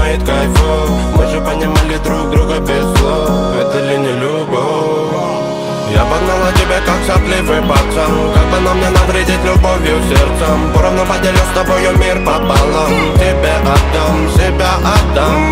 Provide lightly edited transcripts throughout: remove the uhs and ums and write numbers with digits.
поднимает кайфу. Мы же понимали друг друга без слов. Это ли не любовь? Я погнала тебя как сопливый пацан. Как бы нам не навредить любовью сердцем. Поровну поделю с тобою мир пополам. Тебе отдам, себя отдам.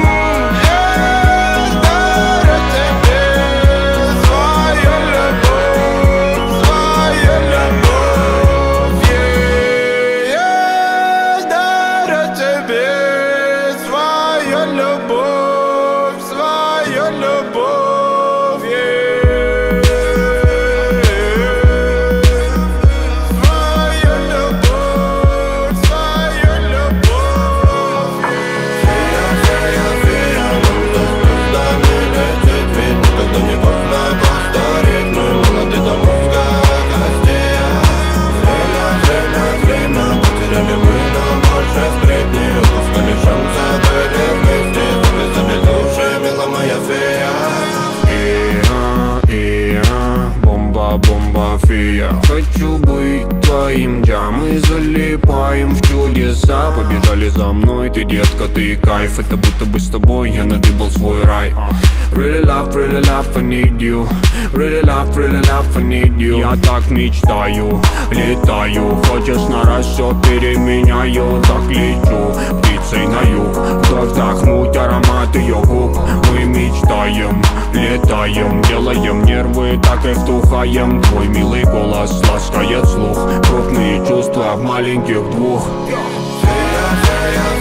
Бомба-фия. Хочу быть твоим, да, мы залипаем в чудеса. Побежали за мной, ты детка, ты кайф. Это будто бы с тобой я надыбал свой рай. Really love, I need you. Really love, I need you. Я так мечтаю, летаю. Хочешь на раз, все переменяю. Так лечу, птицей на юг. Вновь вдохнуть аромат ее губ. Мы мечтаем, летаем. Делаем нервы, так и вдухаем. Твой милый голос ласкает слух. Крупные чувства в маленьких двух. Фея,